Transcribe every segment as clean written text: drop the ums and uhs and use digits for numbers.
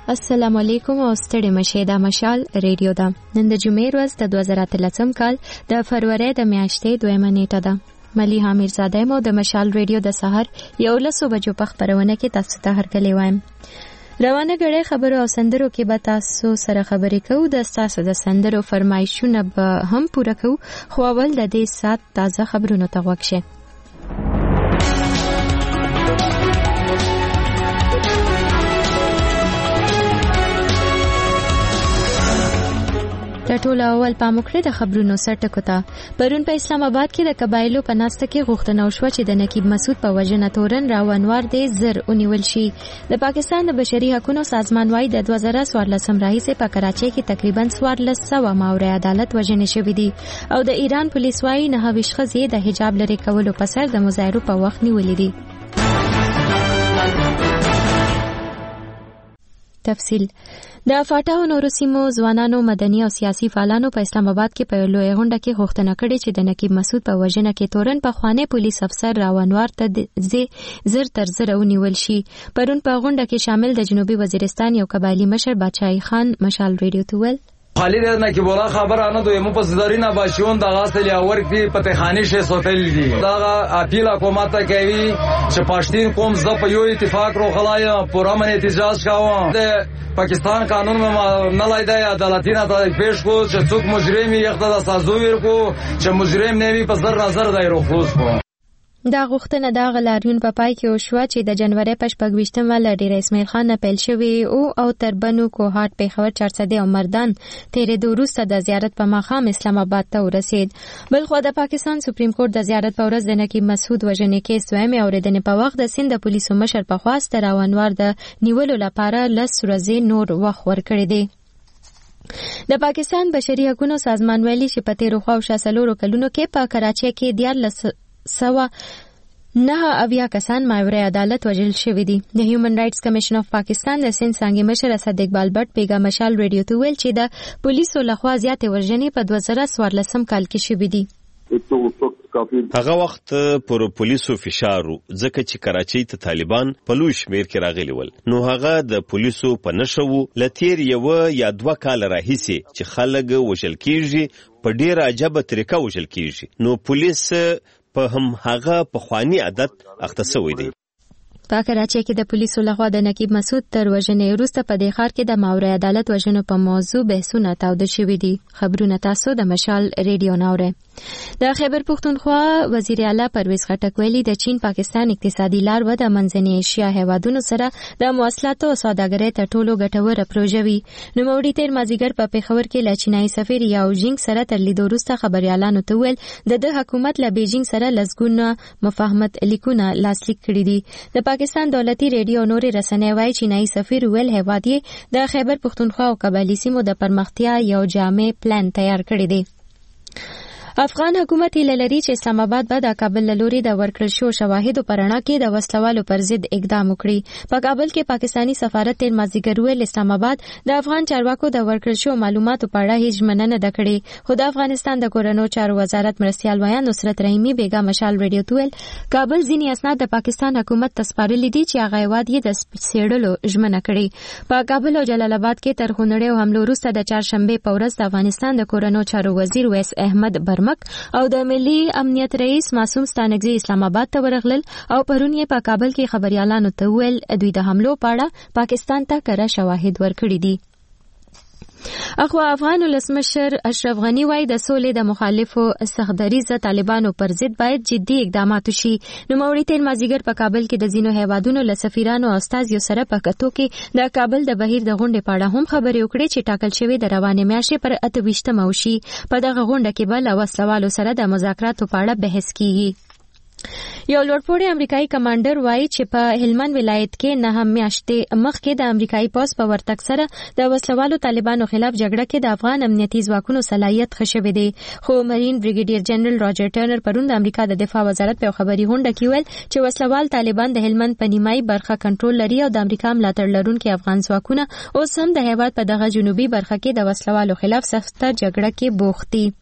السلام علیکم او ستړي مشه د مشال ریډیو ده. نن د جمعې ورځ د 2013 کال د فروری د میاشتې 2 نیټه ده. مليحه میرزاده مو د مشال ریډیو د سحر 11 بجو په خبرونه کې تاسو ته هرکلی وایم. روانه غړې خبرو او سندرو کې به تاسو سره خبرې کوو. د تاسو د سندرو فرمایشونه به هم پوره کوو. خو اول د دې سات تازه خبرونو ته وګورئ. ټول اول پاموکړه د خبرونو سرټکو ته. پرون په اسلام آباد کې د قبایلو په ناسته کې غوښتنه وشوه چې د نقیب مسعود په وجنه تورن راونوار دی زر ونیول شي. د پاکستان د بشري حقوقو سازمان وايي د 2014 راهیسې په کراچۍ کې تقریبا 1400 ماورای عدالت وژنې شوې دي او د ایران پولیس وايي 9 ښځې د حجاب لرې کولو په سر د مظاهرو په وخت نیولې دي. تفصیل د فاټا او نورو سیمو ځوانانو مدني او سیاسي فعالانو په اسلام آباد کې په لوی غونډه کې غوښتنه کړې چې د نقیب مسعود په وژنه کې تورن په خوانې پولیس افسر راونوار ته زر تر زر ونیول شي. پرون په غونډه کې شامل د جنوبي وزیرستان یو قبایلی مشر بادشاہي خان مشال ریډیو ته ویل خالد نقیب الله خبر آنه دوی مو پس دارینه باشون د غاسل یا ورک دی پتهخانی شه سوتل دي دا اپیل حکومت ته کوي چې پښتين قوم ز په یو اتفاق رو غلای پورا من احتجاج کاوه د پاکستان قانون نه لای دی عدالتینه ته پیش کو چې څوک مجرم یې خدای سازو ورکو چې مجرم نه وي په سر نظر دی رو خلاص کو. دا غوښتنه د غلاریون په پای کې وشوه چې د جنوري په 26 ول ډیر اسماعیل خان پیل شوی او تربنو کوهات پیښور 400 او مردان تیرې د وروسته د زیارت په مخام اسلام آباد ته ورسید. بل خو د پاکستان سپریم کورټ د زیارت په ورځ د نقیب مسعود وژنې کیس دویمه اوریدنې په وخت د سند د پولیسو مشر په خواست راونوار د نیولو لپاره 10 ورځې نور وخت ورکړی دی. د پاکستان بشري حقوقو سازمان ویلي چې په تیرو خو شاسلورو کلونو کې په کراچۍ کې 19 کسان ماورای عدالت وژل شوی دي. د هیومن رائټس کمیشن اف پاکستان د سند څنګه مشر اسد اقبال بټ پیغام مشال ریډیو ته ویل چې د پولیسو لخوا زیاتې وژنې په 2014 کال کې شوې دي. هغه وخت پر پولیسو فشارو ځکه چې کراچۍ ته طالبان په لوی شمیر کې راغلي ول. نو هغه د پولیسو په نشو لتیر یو یا 2 کال راهیسي چې خلک وژل کیږي په ډیر عجبه طریقه وژل کیږي. نو پولیس په هم هغه په خواني عادت اخته شوی دی. په کراچۍ کې د پولیسو لخوا د نقیب مسعود تر وژنې وروسته په دې ښار کې د ماورای عدالت وژنو په موضوع بحثونه تاوده شوي دي. خبرونه تاسو د مشال ریډیو ناوره. د خیبر پښتونخوا وزیر اعلی پرویز خټک ویلي د چین پاکستان اقتصادي لار و د منځنۍ ایشیا هیوادونو سره د مواصلاتو او سوداګرۍ ته ټولو ګټوره پروژه وي. نو موري تیر مازیګر په پیښور کې له چینایي سفیر یاو جینګ سره تر لیدو وروسته خبريالانو ته ویل د حکومت له بیجینګ سره لسګونه مفاهمت لیکونه لاسلیک کړي دي. د پاکستان دولتي ریډیو نوري رسنۍ وايي چینایي سفیر ویل هیواد یې د خیبر پښتونخوا او قبایلی سیمو د پرمختیا یو جامع پلان تیار کړی دی. افغان حکومت هیله لري چې اسلام آباد به د کابل لوري د ورکړل شو شواهدو پرانا کې د وسلوالو پر ضد اقدام وکړي. په کابل کې پاکستانی سفارت تیر مازیګر ویل اسلام آباد د افغان چارواکو د ورکړل شو معلوماتو په اړه هیڅ مننه نه کړې. خو د افغانستان د کورونو چارو وزارت مرستيال ویان نصرت رحیمی بیگا مشال ریډیو ته ویل کابل ځینی اسناد د پاکستان حکومت تسپارل دي چې هغه واد یې د سیړلو ژمنه کړې. په کابل او جلال آباد کې تر خونړیو حملو وروسته د چهارشنبه په ورځ د افغانستان د کورونو چارو وزیر ویس احمد او د ملي امنیت رئیس معصوم ستانکزی اسلام آباد ته ورغلل او پرون یې په کابل کې خبريالانو ته ویل دوی د حملو په اړه پاکستان ته کره شواهد ورکړي دي. اخو افغان ولسمشر اشرف غنی وايي د سولې د مخالفو سخدریزه طالبانو پر ضد باید جدي اقدامات وشي. نو موري تیر مازیګر په کابل کې د زینو هیوادونو له سفیرانو او استازیو سره په کتو کې د کابل د بهیر د غونډې په اړه هم خبرې وکړې چې ټاکل شوی د روانې میاشتې پر 28 وشي. په دغه غونډه کې بل وسلوالو سره د مذاکراتو په اړه بحث کیږي. یو لوړپوړی امریکایي کمانډر وایي چې په هلمند ولایت کې 9 میاشتې مخکې د امریکایي پوځ په ورتګ سره د وسلوالو طالبانو خلاف جګړه کې د افغان امنیتي ځواکونو صلاحیت ښه شوی دی. خو مرین بریګیډیر جنرال راجر ټرنر پرون د امریکا د دفاع وزارت په خبري غونډه کې ویل چې وسلوال طالبان د هلمند په نیمایي برخه کنټرول لري او د امریکا ملاتړ لرونکي افغان ځواکونه اوس هم د هیواد په دغه جنوبي برخه کې د وسلوالو خلاف سخته جګړه کې بوخت دي.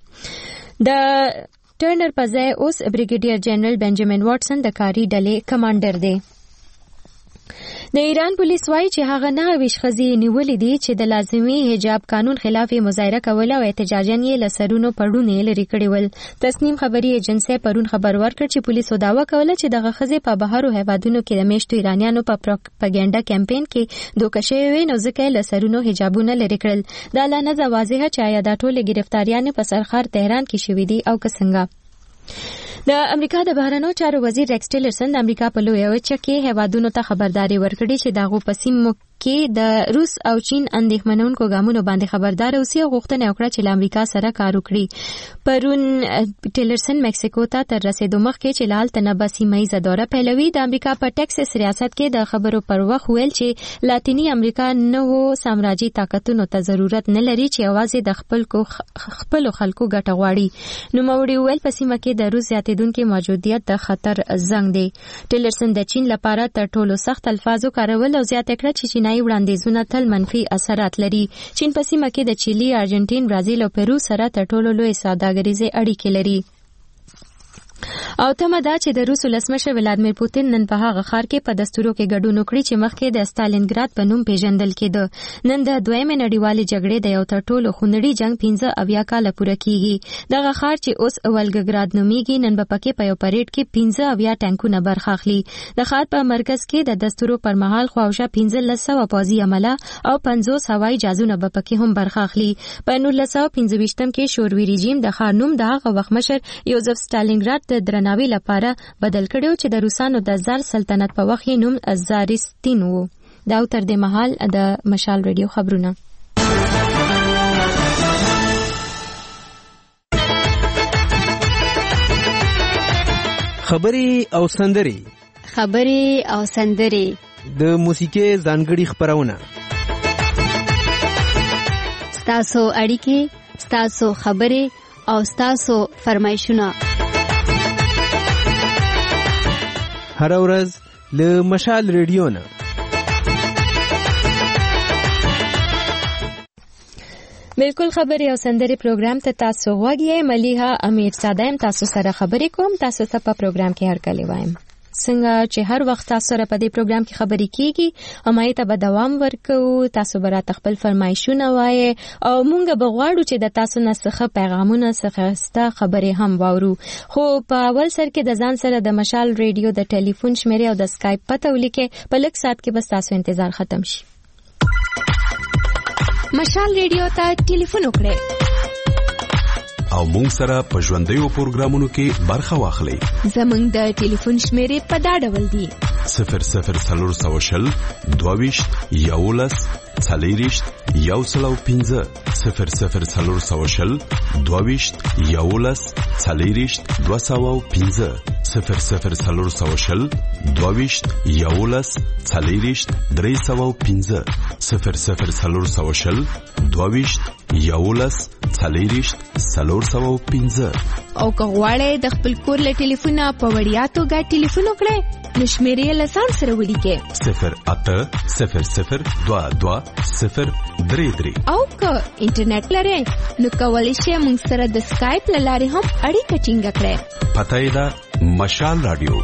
د ټرنر په ځای اوس بریګیډیر جنرال بنجامین واټسن د کاري ډلې کمانډر دی. د ایران پولیس وايي چې هغه 9 ښځې نیولې دي چې د لازمي حجاب قانون خلاف مظاهره کوله او احتجاجاً یې له سرونو پړونه لري کړي ول. تسنیم خبري ایجنسی پرون خبر ورکړ چې پولیسو دعوا کوله چې دغه ښځې په بهرو هیوادونو کې د میشتو ایرانیانو په پروپاګاندا کمپاین کې دوکه شوې وي، نو ځکه له سرونو حجابونه لري کړل. دا لا نه واضحه چې آیا دا ټول گرفتاریان په سرخار تهران کې شوې دي او که څنګه. د امریکا د بهرنیو چارو وزیر ریکس ټیلرسن د امریکا په لویه وچه کې هیوادونو ته خبرداري ورکړې چې دغه په سیمو کې د روس او چین اندېښمنونکو ګامونو باندې خبردار اوسي او غوښتنه وکړه چې له امریکا سره کار وکړي. پرون ټیلرسن مکسیکو ته تر رسیدو مخکې چې لال تنبه سیمه دوره پیلوي د امریکا په ټکساس ریاست کې د خبرو پر وخت ویل چې لاتینی امریکا نوو سامراجي طاقتونو ته ضرورت نه لري چې اواز د خپل خلکو ګټه غواړي. نو موري ویل په سیمه کې د روس زیاتېدونکو موجودیت د خطر زنګ دی. ټیلرسن د چین لپاره تر ټولو سخت الفاظو کارول او زیاته کړه چې چینایي وړاندیزونه تل منفي اثرات لري. چین په سیمه کې د چیلي، ارجنټین، برازیل او پیرو سره تر ټولو لوی سوداګریزي اړیکې لري. او تمه ده چې د روس ولسمشر ولادمیر پوتین نن په هغه ښار کې په دستورو کې ګډون وکړي چې مخکې د ستالینګراد په نوم پیژندل کېده. نن د دویمې نړیوالې جګړې د یو تر ټولو خونړي جنگ 15 کاله پوره کیږي. دغه ښار چې اوس ولګګراد نومیږي نن به پکې په یو پریډ کې 15 ټانکونه برخه اخلي. د ښار په مرکز کې د دستورو پر مهال خواوشا 1500 پوځي عمله او 50 هوایي جهازونه به پکې هم برخه اخلي. په 1925 کې شوروي رژیم د ښار نوم د هغه وخت مشر یوزف ستالینګراد د درناوي لپاره بدل کړو چې د روسانو د زار سلطنت په وخت یې نوم زارستین وو. دا تر دې مهال د مشال ریډیو خبرونه. خبري او سندري د موسیقي ځانګړي خبرونه. ستاسو اړیکې، ستاسو خبري او ستاسو فرمایشونه هر ورځ له مشال ریډیو نه. بالکل خبري او سندري پروګرام ته تاسو غوږی مليها امیر صادم تاسو سره خبرې کوم. تاسو ته په پروګرام کې هر کله وایم څنګه چې هر وخت تاسو سره په دې پروګرام کې خبرې کیږي همای ته به دوام ورکو. تاسو به راته خپل فرمایشونه وایي او مونږ به غواړو چې د تاسو نه څخه پیغامونه څخه خبرې هم واورو. خو په اول سر کې د ځان سره د مشال ریډیو د ټلیفون شمیره او د اسکایپ پته ولیکئ. په لږ ساعت کې بس تاسو انتظار ختم شي. مشال ریډیو ته ټلیفون وکړئ او مونږ سره په ژوندیو پروګرامونو کې برخه واخلئ. زمونږ د ټلیفون شمیرې په دا ډول دي: 00 22 11 40 105 00 22 11 40 205 00 22 11 40 305 00 22 11 40 305. او که غواړئ د خپل کور له ټلیفونه په وړیا توګه ټلیفون وکړئ نو شمیرې له ځان سره ولیکئ 0800 22 033. او که انټرنیټ لرئ نو کولی شئ موږ سره د سکایپ له لارې هم اړیکه ټینګه کړئ. پته یې ده مشال رادیو.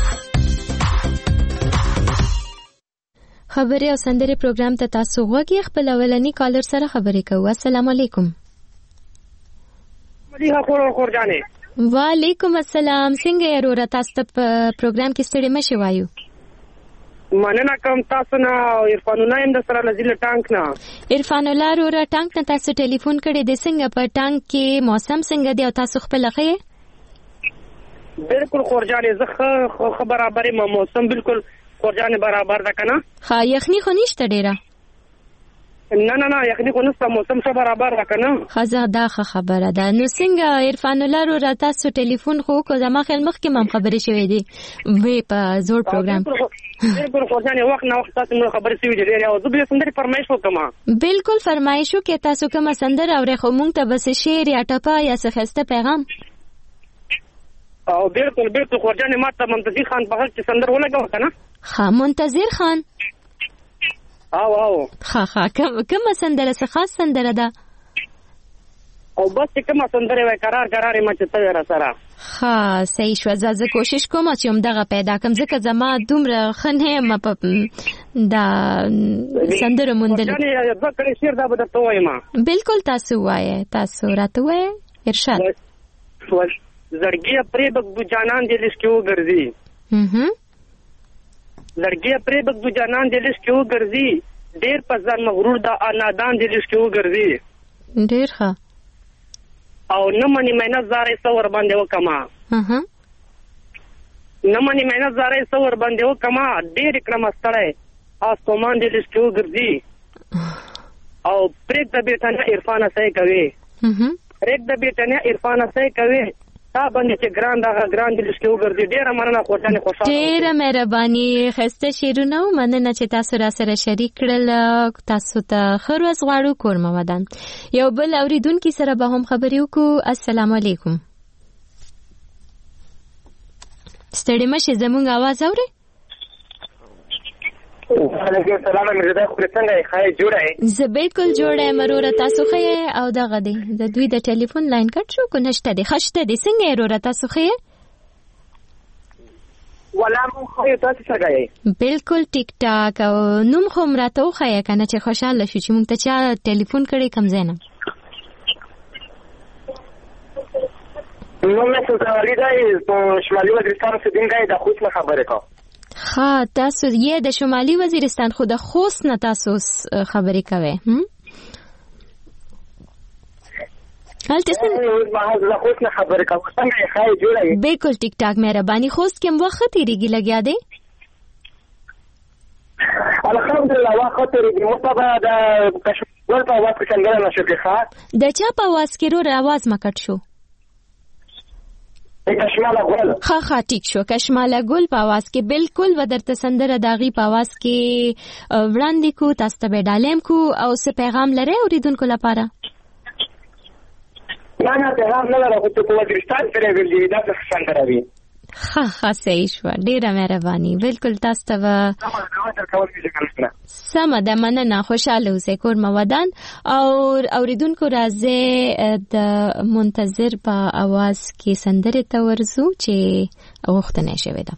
خبري او سندري پروګرام ته تاسو غوږی خپل اولنی کالر سره خبرې کوو. السلام علیکم. وعلیکم السلام. څنګه یې وروره؟ تاسو ته په پروګرام کې ستړي مشي وایو. مننه کوم تاسو نه. عرفان الله اند سره لزیل ټانک نه. عرفان الله وروره ټانک نه تاسو ټلیفون کړی د څنګه په ټانک کې موسم څنګه دی او تاسو خپل خې؟ بالکل خورجانې زه برابرې موسم بالکل خورجانې برابر ده کنه. ها یخني خو نشته ډیره؟ نه یخني خو نشته، موسم څه برابر ده کنه. خزه دا خبره ده. نو څنګه عرفان الله وروره تاسو ټلیفون خو کو زما خیال مخکې مم خبرې شوې دي وی په زوړ پروګرام. بالکل خورجانې وخت نه وخت تاسو موږ خبرې شوې دي او زه به سندري فرمایش وکم. بالکل فرمایشو کې تاسو کوم سندره اورې خو مونږ ته بس شعر یا ټپه یا څه خسته پیغام. او بالکل خورجانې ماته منتظر خان په حق چې سندر ولګاو کنه. ها منتظر خان. او ها کوم سندره څه خاص سندره ده؟ او بس کومه سندره وای قرار ما چې ته را سره ها صحیح شو. زه کوشش کوم چې همدغه پیدا کړم ځکه زما دومره ښه نه یم په دا سندره موندل. یعنې دوه کړي شعر دا به درته وایم. بالکل تاسو وایئ، تاسو راته وایئ ارشاد. زړګي پرې بګدو جانان دې لس کې وګرځي، زړګي پرې بګدو جانان دې لس کې وګرځي، ډېر په ځان مغرور دا نادان دې لس کې وګرځي. ډېر ښه. او نه مني مینه زارې سور باندې وکما، نه مني مینه زارې سور باندې وکما، ډېر کړم ستړی آسمان دې لس کې وګرځي. او پرېږده بیټه نه عرفانه صحیح کوي، پرېږده بیټه نه عرفانه صحیح کوي، تا باندې چې ګران دغه ګران دې لس کې وګرځي. ډېره مننه خوشحالي خوشحاله. ډېره مهرباني، ښایسته شعرونه و. مننه چې تاسو را سره شریک کړل. تاسو ته ښه ورځ غواړو. کورمه ودان یو بل اورېدونکي سره به هم خبرې وکړو. السلام علیکم. ستړي مشې زموږ اواز اورئ؟ زه بالکل جوړه یم وروره. تاسو ښه یې؟ او دغه دی د دوی د ټلیفون لاین کټ شو که نشته دی؟ ښه شته دی. څنګه یې وروره؟ تاسو ښه یې؟ بالکل ټیک ټاک. او نوم خو م راته وښیه که نه چې خوشحاله شو چې موږ ته چا ټلیفون کړی کوم ځای نه؟ نوم مې سلطان علي دی، په شمالي وزیرستان اوسېدونکی د خوست نه خبرې کوم. ها تاسو یې د شمالي وزیرستان، خو د خوست نه تاسو خبرې کوئ؟ هلته څنګه؟ د خوست نه خبرې کوم. څنګه یې ښه یې جوړه یې؟ بالکل ټیک ټاک مهرباني. خوست کې هم وخت ښه تېرېږي لګیا دی؟ الحمدلله وخت ښه تېرېږي. موږ ته به د کشمال په اواز کې سندره نشو کې ښه؟ د چا په اواز کې رور اواز مه کټ شو؟ کشماله ګل. ښه ټیک شو. کشماله ګل په اواز کې بالکل به درته سندره د هغې په اواز کې وړاندې کو. تاسو ته به ډالیم کو. او څه پیغام لرئ اورېدونکو لپاره؟ نه پیغام نه لرم، خو چې په وزیرستان سره ګرځي داسې سندره وي. ښه صحیح شوه. ډېره مهرباني. بالکل تاسو ته به سمه ده. مننه. خوشحاله اوسئ. کورمه ودان. او اورېدونکو راځئ د منتظر په اواز کې سندرې ته ورځو چې غوښتنه یې شوې ده.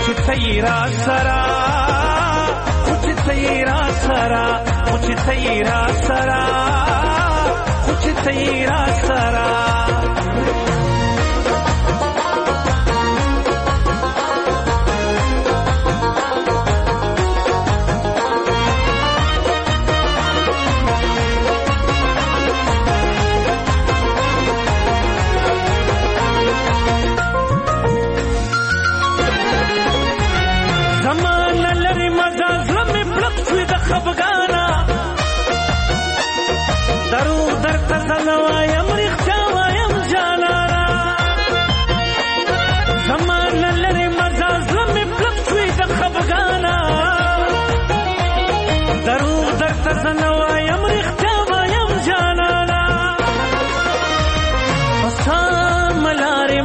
چې تیرا سرا چې تیرا سرا چې تیرا سرا چې تیرا سرا خفګانا درو درته زلوایم رښتیا وایم جانانا زمان لري مزه زړه مې پلک شوی د خفګانا درو درته زلوایم رښتیا وایم جانانا پسان ملارم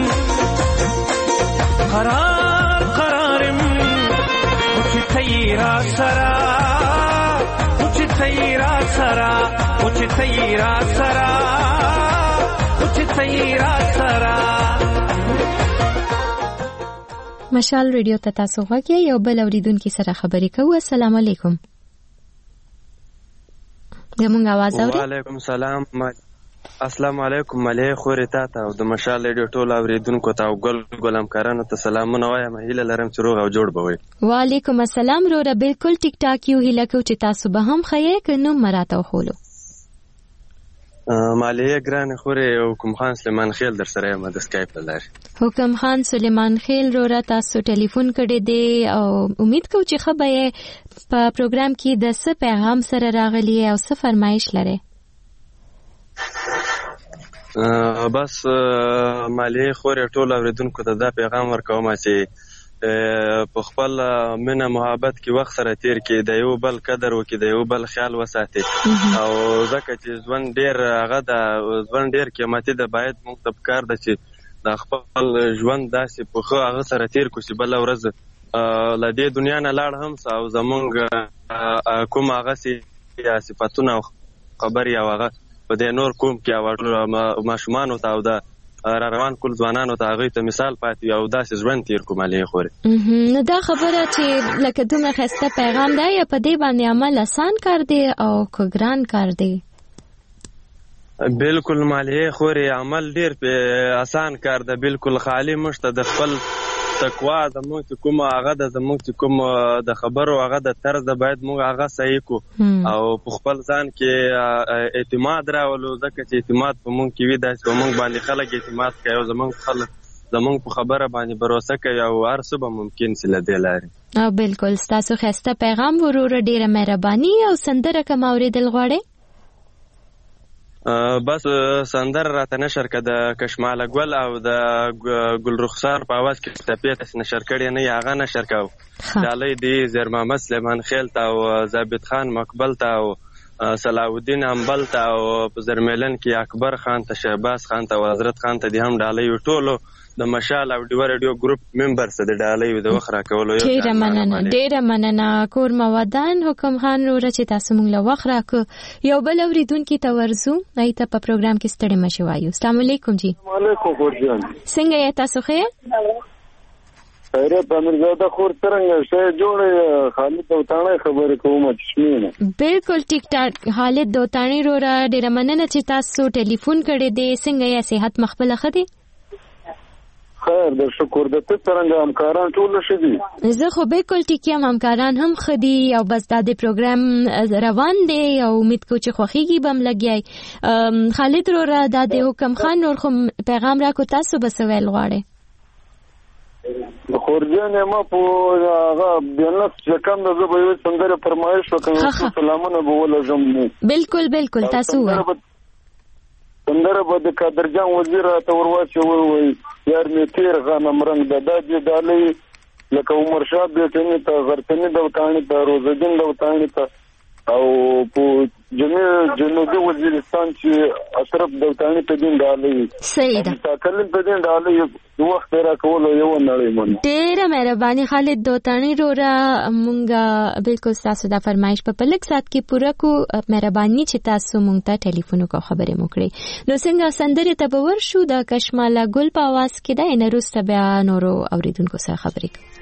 قرار قرارم چې تیرا سرا تیرا سرا چې تیرا سرا چې تیرا سرا مشال ریډیو ته تاسو غواړئ یو بل اوریدونکو سره خبرې کوو. السلام علیکم. زموږ आवाज اورئ؟ وعلیکم السلام. السلام علیکم. ملې خورې تاته او د مشال ریډیو ټول اوریدونکو ته او ګل همکارانو ته سلامونه وایم. هیله لرم چې روغ او جوړ به وي. وعلیکم السلام. روره بالکل ټیک ټاک یو. هیله کوم چې تاسو به هم ښه که نوم مراته وخولو. مالې ګرانې خورې حکم خان سلیمان خیل در سره یم د سکایپ له لارې. حکم خان سلیمان خیل روره تاسو ټلیفون کړی دی او امید کوم چې ښه به یې په پروګرام کې د څه پیغام سره راغلی او څه فرمایش لرئ. بس مالې خورې ټول اوریدونکو ته دا پیغام ورکوم چې په خپل مینه محبت کې وخت سره تیر کې د یو بل قدر وکړي، د یو بل خیال وساتي او ځکه چې ژوند ډیر هغه د ژوند ډیر قیمتي ده. باید موږ ته پکار ده چې د خپل ژوند داسې په ښه هغه سره تیر کړو چې بله ورځ له دې دنیا نه لاړ هم او زمونږ کوم هغه صفتونه او خبرې او هغه په دې نور کوم کې ماشومانو ته او د را روان کول ځوانانو ته هغوی ته مثال پاتې او داسې ژوند تیر کړو. مالې خورې نو دا خبره چې لکه دومره ښایسته پیغام دی یا په دې باندې عمل آسان کار دی او که ګران کار دی؟ بالکل مالې خورې عمل ډیر آسان کار ده. بالکل خالی موږ ته د خپل تقوا زموږ چې کوم هغه د زموږ چې کوم د خبرو هغه د طرز د باید موږ هغه صحیح کړو او په خپل ځان کې اعتماد راولو. ځکه چې اعتماد په موږ کې وي داسې په موږ باندې خلک اعتماد کوي او زموږ خلک زموږ په خبره باندې باور کوي او هر څه به ممکن سي له دې لارې. بالکل ستاسو ښایسته پیغام وروره ډیره مهرباني. او سندره کوم اوریدل غواړئ؟ بس سندر راته نشر که د کشماله ګل او د ګل رخسار په اواز کې ټپې تاسې نشر کړی نه هغه نشر کو. ډالۍ دی زیر محمد سلیمان خیل ته او ثابت خان مقبل ته او صلاح الدین امبل ته او په زرمیلن کې اکبر خان ته شهباز خان ته او حضرت خان ته دي هم ډالۍ ټولو د مشال او ډیو ریډیو ګروپ ممبرز د ډالۍ د وخت راکولو. ډیره مننه ډیره مننه کور مودان. حکم خان وروره چې تاسو موږ له وخت راکړو. یو بل اوریدونکي ته ورځو هغې ته په پروګرام کې ستړي مه شئ وایو. السلام علیکم. جی وعلیکم السلام. څنګه یې تاسو ښه؟ خیریت امیرزاده خور څرنګه شی جوړې؟ خالد دوتاڼی خبرې کوم چشمینه. بالکل ټیک ټاک خالد دوتاڼی وروره ډیره مننه چې تاسو ټلیفون کړی دی. څنګه یې صحت مخبله ښه دی؟ خیر در شکر د ته څرنګه همکاران ټول ښه دي؟ زه خو بالکل ټیک یم. همکاران هم ښه دي او بس دا د پروګرام روان دی او امید کوم چې خوښیږي به هم لګیای. خالد وروره دا د حکم خان نور خو پیغام راکړو، تاسو به څه ویل غواړئ؟ خورجانې ما په هغه بېنس چې کوم ده زه به یوې سندرې فرمایش وکړم، سلامونه به ولږم. بالکل بالکل تاسو ووایئ. سندره به د قادرجان وزیر راته ورواچوي وایي یار مې تیر غنم رنګ ده دا چې ډالۍ لکه عمر شاه بیټني ته غرتني دوتاڼي ته روزالدین دوتاڼي ته او په جنوبي وزیرستان چې اشرف دوتانی په دین ډالۍ صحیح ده تاکلم په دین ډالۍ وخت را کول یو نړۍ مون ډېر مهرباني خالد دوتانی رورا مونږه بالکل تاسو دا فرمایش په پلک سات کې پوره کو مهرباني چې تاسو مونږ ته ټلیفون کو خبرې مو کړې نو څنګه سندره ته باور شو د کشماله ګل په आवाज کې دا نه روسته بیا نورو اوریدونکو سره خبرې کوي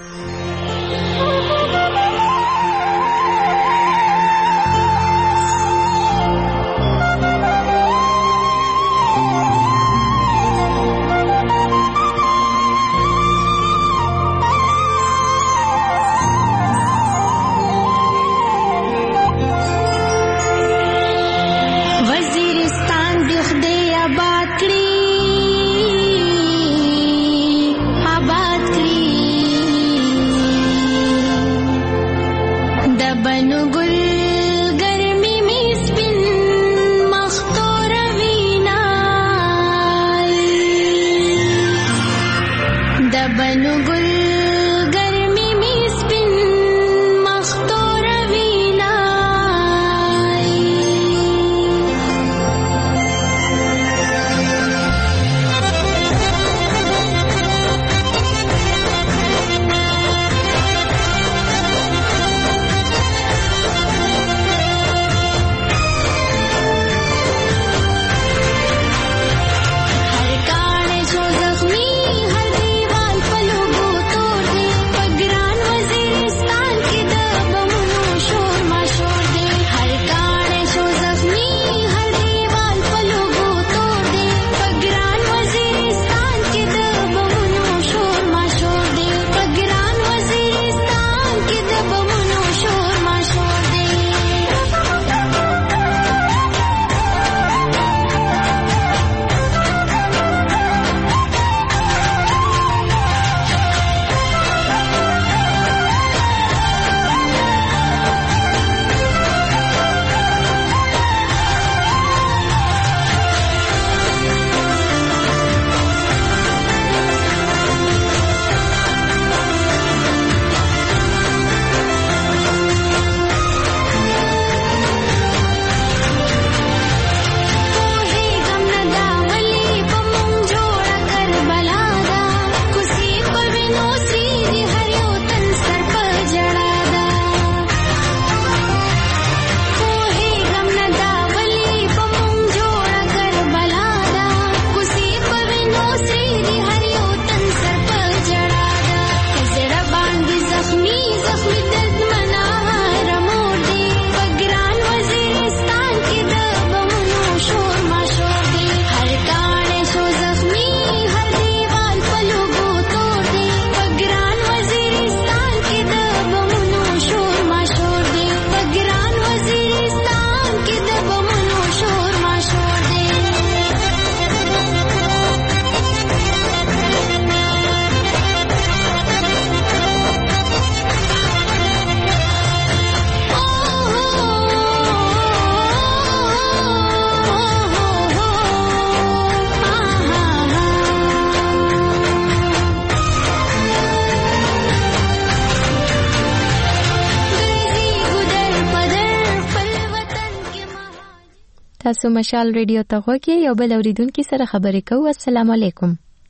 تاسو مشال ریډیو ته غوږی یو بل اوریدونکو سره خبرې کوو. السلام علیکم.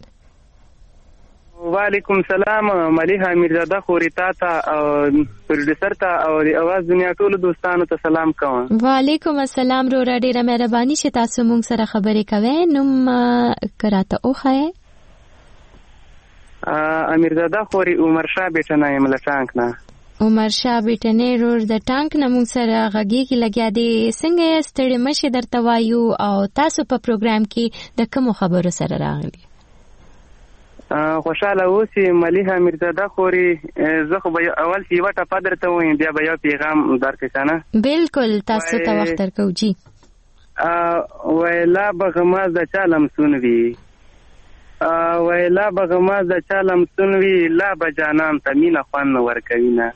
وعلیکم السلام. ملیحه میرزاده خوريتا ته او پروډوسر ته او اواز دنیا ټول دوستانو ته سلام کوم. وعلیکم السلام. رو ډیره مهرباني چې تاسو مونږ سره خبرې کوئ. نوم کراته اوخه امیرزاده خوري عمر شاه بیٹنه یم لټانک نه. عمر شاه بیٹنه رور د ټانک نه مونږ سره غږی کې لګیا دی. څنګه ستړي مشه درته وایو او تاسو په پروګرام کې د کوم خبرو سره راغلي؟ خوشاله اوسې ملیحه میرزاده خوري. زه خو به اول چې یوه ټپه درته وایم بیا به یو پیغام درکړې که نه؟ بالکل تاسو ته وخت درکوو. جی ویلا به غماز د چا لمسون وي، ویلا به غماز د چا لمسون وي، لا به جانان ته مینه خوند ورکوي نه.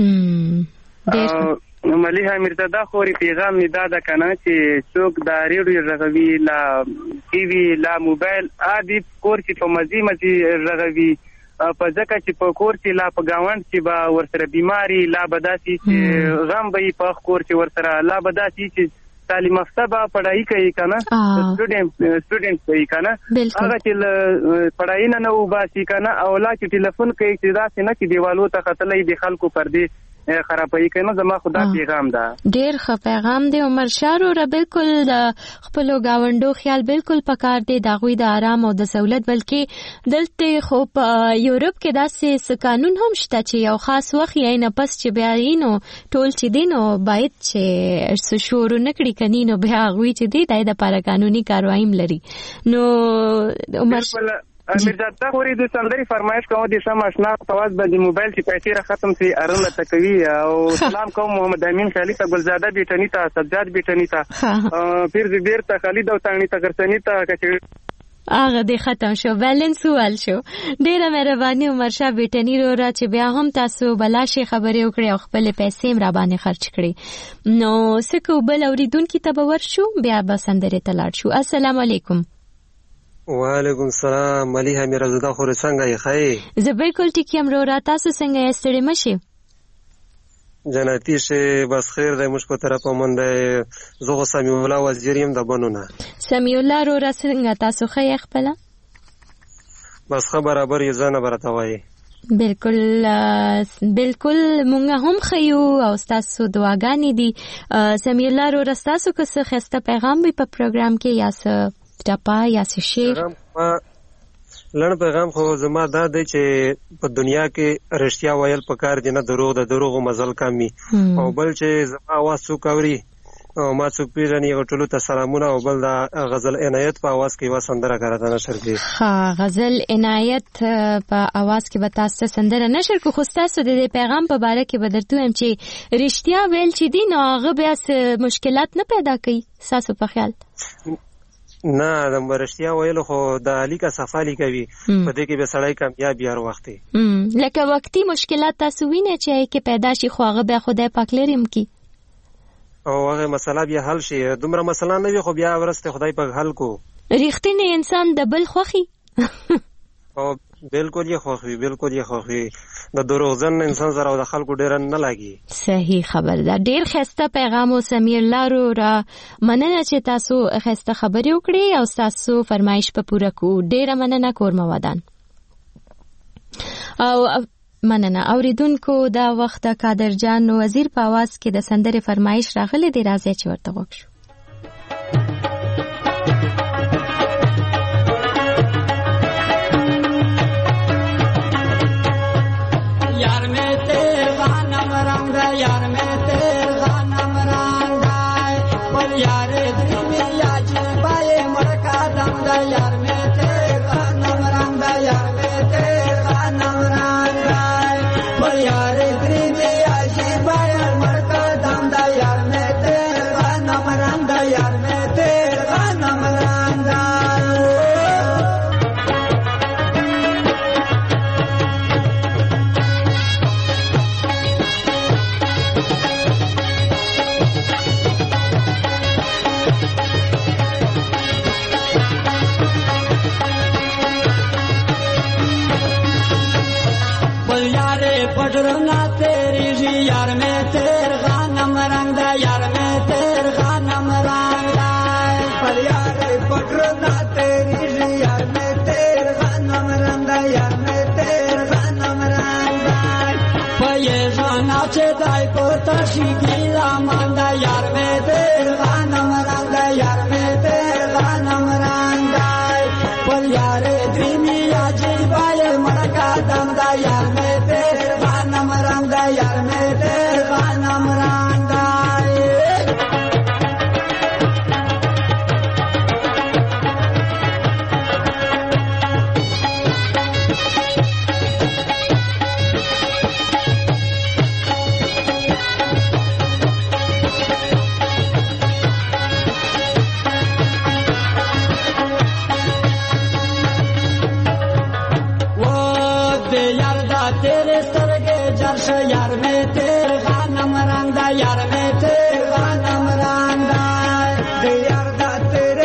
ملیحه میرزاده خوري پیغام می دا ده که نه چې څوک د ریډیو غږوي، لا ټي وي، لا موبایل عادي کور چې په مزي غږوي په ځکه چې په کور کې لا په گاوند کې به ورسره بیماری لا به داسې چې غم به یې په کور کې ورسره لا به داسې چې تعلیم یافته به پړهایي کوي که نه سټوډنټ کوي که نه هغه چې له پړهایي نه وباسي که نه او لا چې ټلیفون کوي چې داسې نه چې دیوالو ته ختلی د خلکو پردې خرابوي که نه زما خدا پیغام ده ډېر ښه پیغام دی عمر شاه وروره بالکل د خپلو ګاونډو خیال بالکل پکار دی د هغوی د آرام او د سهولت بلکې دلته خو په یورپ کې داسې څه قانون هم شته چې یو خاص وخت یې نه پس چې بیا یې نو ټول چې دی نو باید چې څه شور ونه کړي که نو بیا هغوی چې دی د یې دپاره قانوني کاروايي هم لري نو عمر میرزاده خوري د سندري فرمایش کوم د سم آشنا تواز به د موبایل چې پیسې را ختم سي ارنه تکوي او سلام کوم محمد امین خالد ګلزاده بیٹنی ته سجاد بیٹنی ته پیر زبیر ته خالد او تانی ته ګرسنی ته کچې هغه دې ختم شو بیلنس وال شو ډیره مهرباني عمر شاه بیٹنی وروره چې بیا هم تاسو بلاشي خبرې وکړې او خپل پیسې را باندې خرج کړې نو سکه بل اوریدونکو ته به ورشو بیا به سندري ته لاړ شو السلام علیکم وعلیکم السلام ملیحه میرزاده خوري څنګه یې ښه زه بالکل ټیک یم وروره تاسو څنګه یې ستړي مشي جنتی شه بس خیر دی موږ په طرف مونږ زه غو سمیع الله وزیر یم د بنونه سمیع الله وروره څنګه تاسو ښه یې خپل بس برابر یې ځنه برته وایي بالکل مونږ هم خیو او تاسو دعاګانې دي سمیع الله وروره تاسو که څه خسته پیغام وي په پروګرام کې یا څه ټپا یا څه شعر لړ پیغام خو زما دا دی چې په دنیا کې رښتیا ویل پکار دي نه دروغ د دروغو مزل کمی او بل چې زما आवाज څوک اوري او ما څوک پیژني او ټولو ته سلامونه او بل دا غزل عنایت په आवाज کې و سندره غره نشر کی ها غزل عنایت په आवाज کې به تاسو سندره نشر کو خو تاسو د پیغام په باره کې بدرته هم چې رښتیا ویل چې دي نو هغه بیا مشکلات نه پیدا کوي تاسو په خیال نه د مرشتیا ویلو خو د الیکا صفالی کوي په دې کې به سړی کامیاب یار وختي لکه وقتی مشکلات تاسو وینئ چې کې پیدا شي خو هغه به خدای پاک لریم کی او هغه مسله بیا حل شي دومره مسله نه وي خو بیا ورسته خدای پاک حل کو ریښتینی انسان د بل خوخي او بالکل یې خوخي د دروغجن انسان سره د خلکو ډیر نه لګي صحیح خبر ده ډیر خسته پیغام او سمیع الله وروره مننه چې تاسو خسته خبرې وکړې او تاسو فرمایش په پوره کو ډیره مننه کورمه ودان او مننه اوریدونکو دا وخت قادر جان وزیر په आवाज کې د سندره فرمایش راغله دی راځي چې ورته وکړو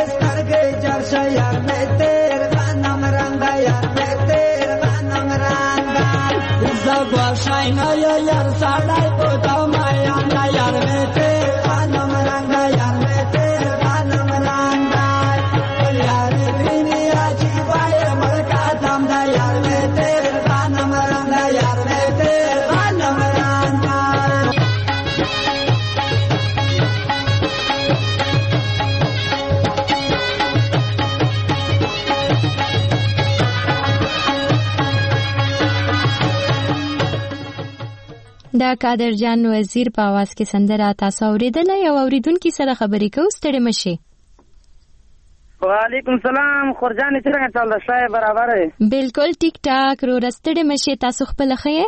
यार मैं तेरे गाना मरंगा यार मैं तेरे गाना मरंगा نه یار سړای پتا مایا نه یار مې ته خانم رنگ یار مې ته خانم رنگ یار ویني راځي وای ملکا تام دا یار مې ته خانم رنگ یار مې ته خانم رنگ دا قادر جان وزیر په आवाज کې سندره تاسو اوریدلې او اوریدونکو سره خبرې کوو ستړي مشي. وعلیکم السلام خورجان څنګه چل دا شای برابر ہے بالکل ټیک ټاک رو رستړي مشي تاسو خپل خې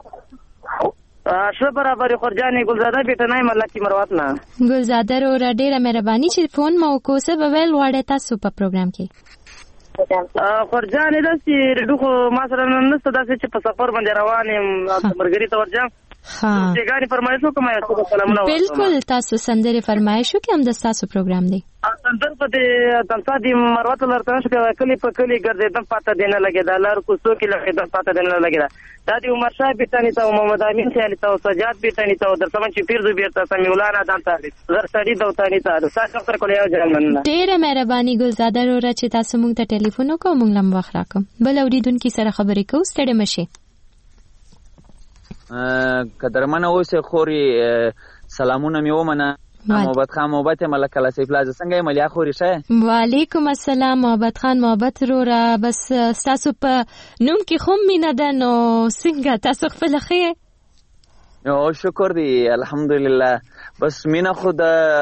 ښه برابر خورجان ګلزاده بیٹه نه ملکی مروت نه ګلزاده رو ډیره مهرباني چې فون مو کوسه به ویل وړه تاسو په پروګرام کې خورجان داسې ډوخو ما سره نسته داسې چې په سفر باندې روان یم مرګري ته ورځم ها ګاډي فرمایشو کومه یو سلامونه بالکل تاسو سندره فرمایشو کې هم د تاسو پروګرام دی سندر په دې تاسو دې مروت لرته شو کلی په کلی ګرځیدم پاته دینه لګیدا لار کوڅو کې لګیدم پاته دینه لګیدا دا دې عمر شاه بیتانی ته محمد امین خیال ته سجاد بیتانی ته در سمن چې پیر دو بیرته سمي مولانا دانته زر سړی دوتانی ته تاسو سره کولای یو ځان ډیره مهرباني ګلزاده رو چې تاسو مونږ ته ټلیفون وکړو مونږ لم وخت راکم بل اوریدونکو سره خبرې کوو ستړي مشي. قدرمنه اوسه خوري سلامونه مې ومنه محبت خان محبت ملک الله سیف لاز څنګه ملیا خوري شه وعلیکم السلام محبت خان محبت رو را بس تاسو په نوم کې خو مینه ده نو څنګه تاسو خپل خې او شکر دی الحمدلله بس مینه خود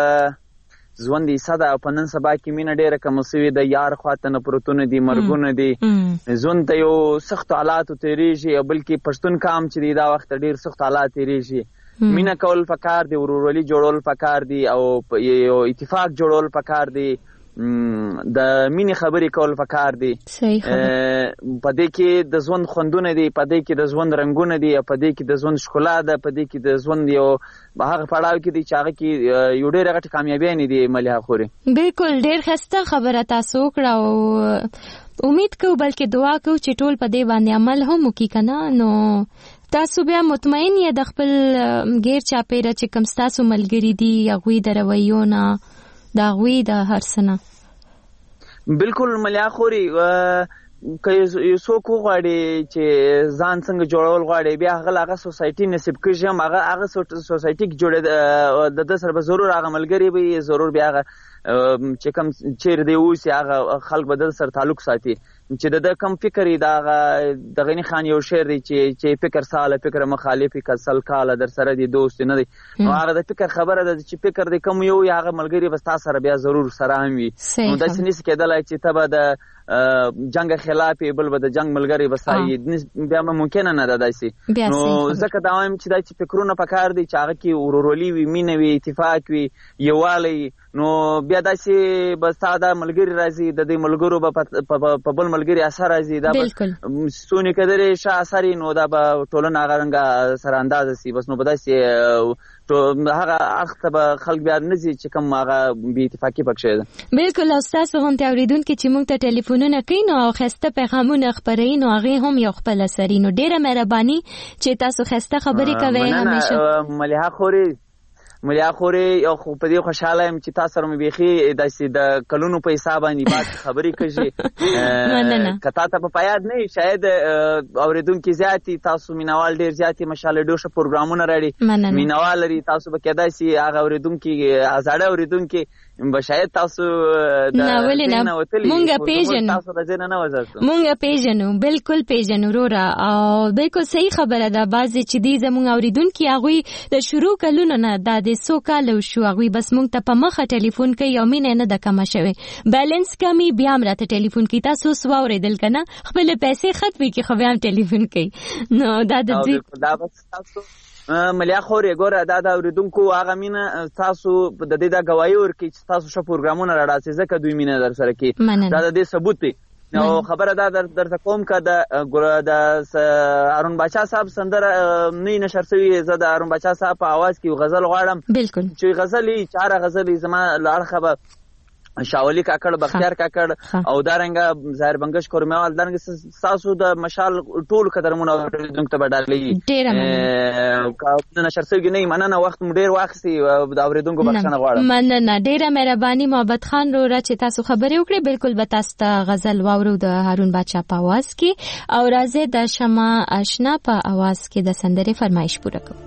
ژوند یې ساده او په نن سبا کې مینه ډېره کم سوي د یار خواته نه پروتونه دي مرګونه دي ژوند ته یو سخت حالات تیریږي او بلکې پښتون کام چې دی دا وخت ډېر سخت حالات تیریږي مینه کول پکار دی ورورولي جوړول پکار دی او یو اتفاق جوړول پکار دی د مینې خبرې کول پکار دي په دې کې د ژوند خوندونه دي په دې کې د ژوند رنگونه دي په دې کې د ژوند ښکلا ده په دې کې د ژوند یو هغه پړاو کې دي چې هغه کې یو ډېر غټ کامیابی نه دي ملیا خوري بالکل ډېر ښه خبره تاسو وکړه او امید کوو بلکې دعا کوو چې ټول په دې باندې عمل هم وکړي کنه نو تاسو بیا مطمئن یې د خپل غیر چاپیره چې کوم تاسو ملګری دي هغوی د رویونه دا غوی د هر سنه بالکل ملیا خوري که یو څوک غواړي چې ځان څنګه جوړول غواړي بیا هغه سوسایټي نصیب کړي هم هغه سوسایټي کې جوړه د سر به ضرور هغه ملګری به ضرور بیا هغه چې کوم چیر دی اوسي هغه خلک به د سر تعلق ساتي چې د کم فکر دا د غنی خان یو شعر دی چې فکر ساله فکر مخالف کسل کاله در سره دی دوست نه دی نو هغه د فکر خبره ده چې فکر دی کم یو هغه ملګری بس تاسو سره بیا ضرور سره هم وي نو د سنیس کېدلای چې تبه د جنگ خلاف بل به د جنگ ملګری بسای بیا ممکن نه ده داسي نو ځکه دا وایم چې دا چې فکرونه پکار دي چې هغه کې ورورولي وي مینه وي اتفاق وي یووالی نو بیا داسي بس تا دا ملګری راځي د دې ملګرو په بل ملګری اثر راځي دا سونی کدرې شه اثر نو دا به ټولنه هغه رنګ سره انداز سي بس نو بداسي تو هغه اخته به خلک بیا نزي چې کوم هغه بي اتفاقي پکښه ده بالکل استاد غونډه اوریدونکو چې موږ ته ټلیفونونه کوي نو خسته پیغامونه خبري نو هغه هم یو خپل اثري نو ډیره مهرباني چې تاسو خسته خبري کوي همیشه ملیا خوري یو خو په دې خوشاله يم چې تاسو سره مې بيخي داسې د کلونو په حساب باندې بات خبرې کوي کته ته په یاد نه شاید اوریدونکو زیاتی تاسو مینوال ډیر زیاتی مشاله ډوشه پروګرامونه راړي مینوال لري تاسو به کېدای شي هغه اوریدونکو آزاده اوریدونکو شاید تاسو مونږه پیژنو بالکل پیژنو رورا او بالکل صحیح خبره ده بعضی چې دي زموږ اوریدونکو هغه د شروع کلونه نه د سو کال شو هغه بس مونږ ته په مخه ټلیفون کوي او مینه نه د کم شوی بیلانس کمی بیا مرته ټلیفون کوي تاسو سووریدل کنه خپل پیسې ختمي کې خو بیا ټلیفون کوي نو دا د ملیا خوري ګوره دا د اوریدونکو هغه مینه تاسو د دې دا گواهی ورکړي چې تاسو شو پروګرامونه راځي ځکه دوی مینه در سره کوي دا د دې ثبوت دی نو خبره دا در کوم کا د هارون بچا صاحب سندره نه نشر شوی زه د هارون بچا صاحب په आवाज کې غزل غواړم بالکل چې غزلې چاره غزلې زما لار خبر شاولی کاکړ بختیار کاکړ او دارنګه ظاهر بنگش کورمیوال دارنګه تاسو د مشال ټول قدرمونه اوریدونکو ته بدلې نشر سوي نه مننه وخت ډیر واخسي د اوریدونکو بخښنه غواړم مننه ډیره مهرباني محبت خان رو چې تاسو خبرې وکړې بالکل به تاسو ته غزل واورو د هارون بادشاه په आवाज کې او راځي د شمع آشنا په आवाज کې د سندرې فرمایش پوره کوو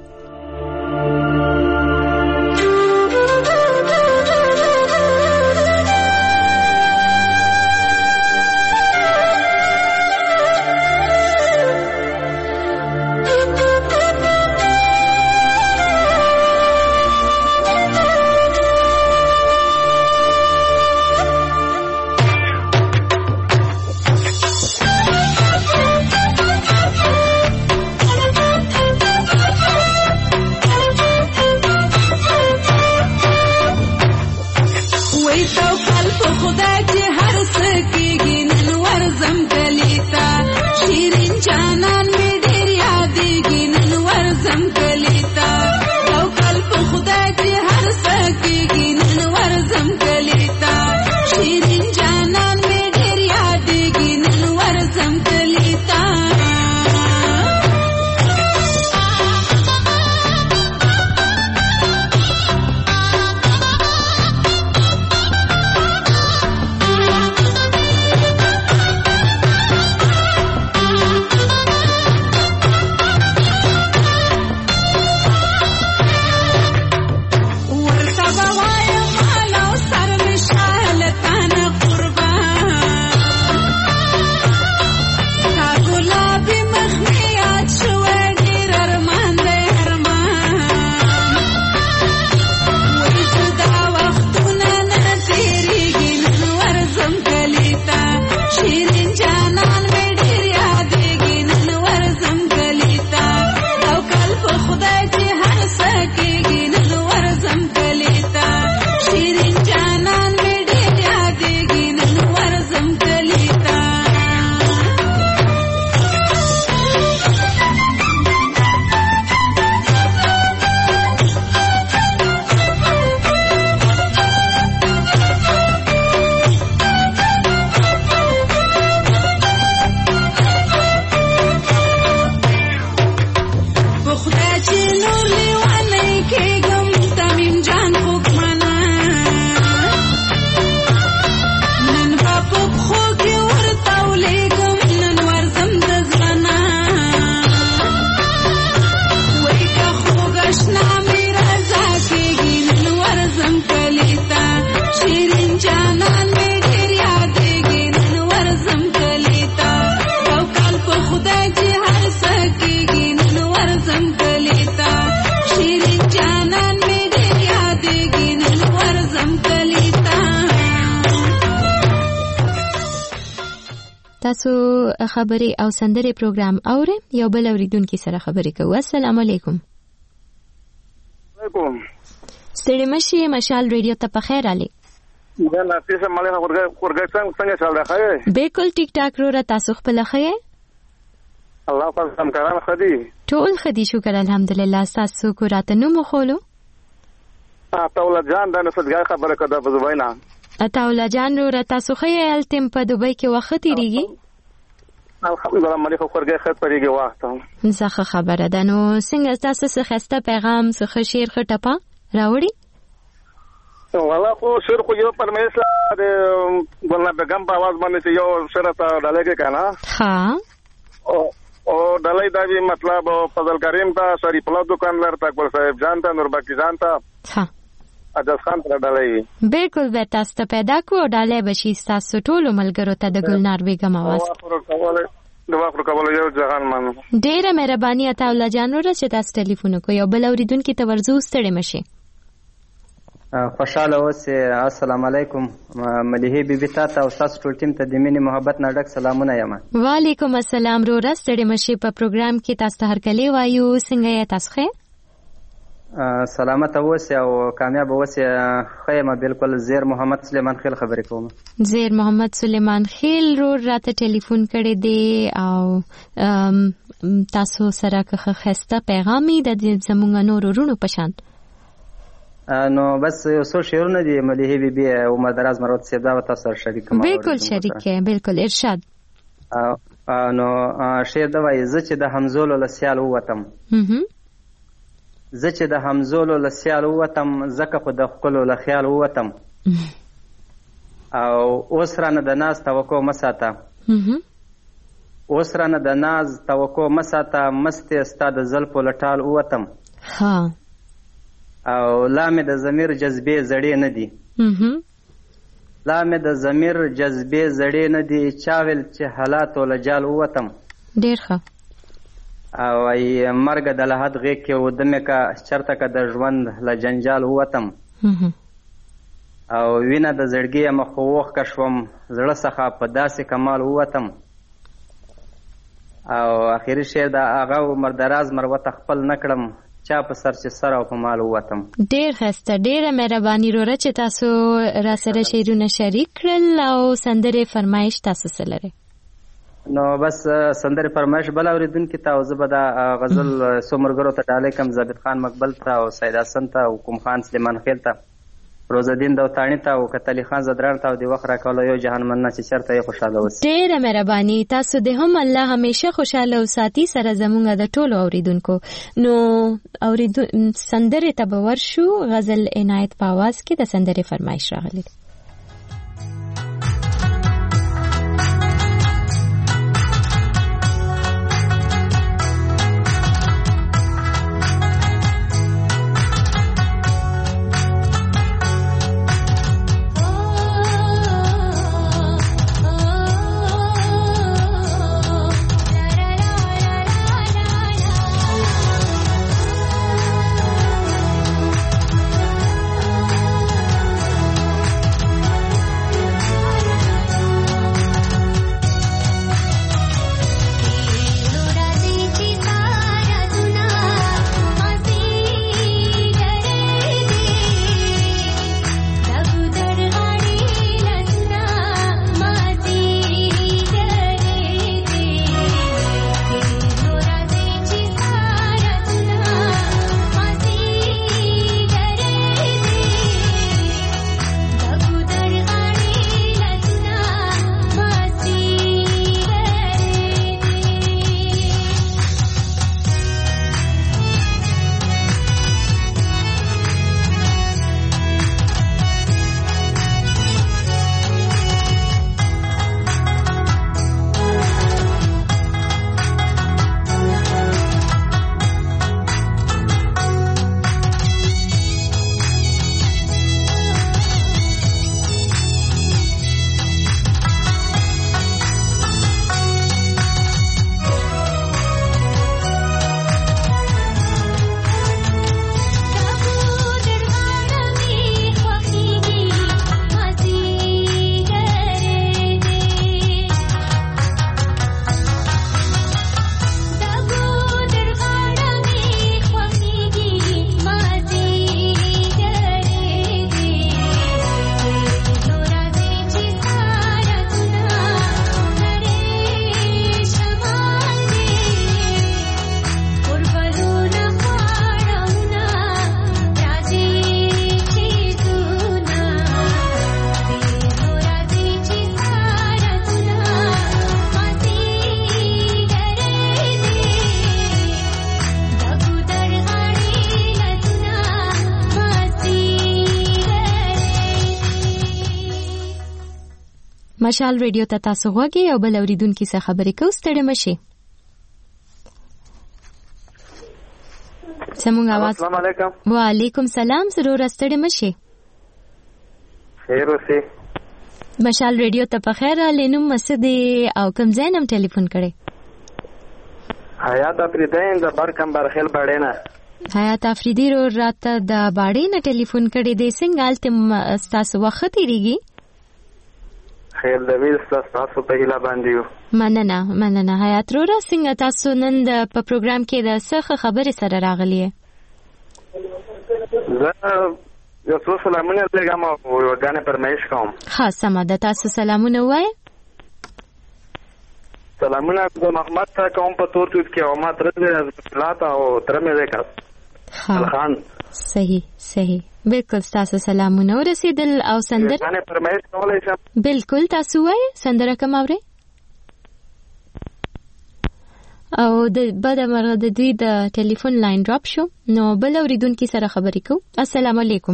تاسو خبري او سندري پروګرام اورئ یو بل اوریدونکو سره خبرې کوو السلام علیکم علیکم ستړي مشي مشال ریډیو ته په خیر علي دا نافیسه مالې ورګه څنګه چل راخای بالکل ټیک ټاک رو تاسو خپل خای الله پاک سم کرام خدي ټول خدي شکر الحمدلله تاسو کو راته نو مخولو تاولا جان دا نسدګای خبره کده په زبینا تاولا جان رو تاسو خای التم په دوبۍ کې وخت تیریږي الحمدلله مالې ورګه خط پرېږي وخت زخه خبره ده نو څنګه تاسو څه خسته پیغام څه شیر خټپا راوړي والله خو شیر خو یو پرمیس د ګلنا بیگم په आवाज باندې یو شرط ډالېږي کنه ها او ډالۍ دا وی مطلب فضل کریم ته شریف الله دکاندار ته اکبر صاحب جان ته نور باقی جان ته ها اجاز خان ته ډالۍ بالکل به تاسو ته پیدا کو ډالۍ بشي تاسو ټول ملګرو ته د ګلنار بیگم आवाज دوا خو کول یو ځان من ډیره مهرباني اته الله جانو را چې تاسو ټلیفون کو یو بل اوریدونکو ته ورزو ستړي مشي خوشاله اوسئ السلام علیکم مليحه بیبي تاسو او تاسو ټول ټیم ته د مینې محبت نه ډک سلامونه یم وعلیکم السلام رو راستړي مشي په پروګرام کې تاسو هر کله وایو څنګه یې تاسو ښه سلامت اوسئ او کامیاب اوسئ خیمه بالکل زیر محمد سلیمان خیل خبرې کوم زیر محمد سلیمان خیل رو راته ټلیفون کړی دی او تاسو سره که خسته پیغامي د زمونږ نور ورونو پشان نو بس یو څو شعرونه دي ملیحه بی بی عمر دراز مروت صاحب دا تاسو سره شریک کوم. بالکل شریک کې، بالکل ارشاد. نو شعر دا وایي زه چې د همزولو له سیال ووتم، زه چې د همزولو له سیال ووتم، ځکه خو د ښکلو له خیال ووتم، او اوس رانه د ناز توقع مه ساته، اوس رانه د ناز توقع مه ساته، مستې ستا د زلفو له ټال ووتم، او لا مې د ضمیر جذبې زړې نه دي، لا مې د ضمیر جذبې زړې نه دي، چا ویل چې حالاتو له جال ووتم. ډېر ښه. او ای مرګ د لحد غېږ کې ودمې که چېرته که د ژوند له جنجال ووتم، او وینه د زړګي یم خو اوښکه شوم، زړه څخه په داسې کمال ووتم. او اخري شعر د هغه عمر دراز مروته خپل نه کړم، چا په سر چې سر او په مال ووتم. ډېر ښایسته، ډېره مهرباني وروره چې تاسو را سره شعرونه شریک کړل. او سندرې فرمایش تاسو څه لرئ؟ نو بس سندرې فرمایش بل اورېدونکي ته، او زه به دا غزل څو ملګرو ته ډالۍ کړم، ضابط خان مقبل ته او سید حسن ته او کوم خان سلیمان خیل ته، روزالدین دوتاڼي ته او کتلی خان زدران ته، او د وخت راکولو یو جهان مننه چې چېرته یې خوشحاله اوسي. ډېره مهرباني. تاسو د هم الله همیشه خوشحاله وساتي سره زمونږ د ټولو اوریدونکو. نو سندرې ته به ورشو. غزل عنایت په آواز کې د سندرې فرمایش راغلی. مشال ریډیو ته تاسو غوږی او بل اوریدونکو څخه خبرې کوو. ستړي مشي. سمون आवाज. السلام علیکم. وعلیکم سلام. ضرور ستړي مشي. خیر اوسې. مشال ریډیو ته په خیر لینم مسد او کوم ځای نم ټلیفون کړي؟ حیات افریدی د برکم برخیل باډینا. حیات افریدی رو راته د باډینا ټلیفون کړي دي. څنګه حالت تاسو وخت تیریږي؟ خیر د ویل تاسو په هیله باندې یو. مننه حیات رو را څنګه تاسو نن په پروګرام کې د څه خبرې سره راغلی؟ زه یو څو سلامونه لګم او ورګانه پرمایش کوم. ها سمه ده. تاسو سلامونه وایي؟ سلامونه د محمد ته کوم په تور توت کې او ما تر دې پلاتا او تر مې وکړ. خان صحیح بالکل تاسو سلامونه ورسېدل او سندره انا فرمایش کولای شم بالکل تاسو وایي سندره کوم اورئ او د بعد مرغه د دوی د ټلیفون لاین ډراپ شو نو بل اوریدونکو سره خبرې کوو. السلام علیکم.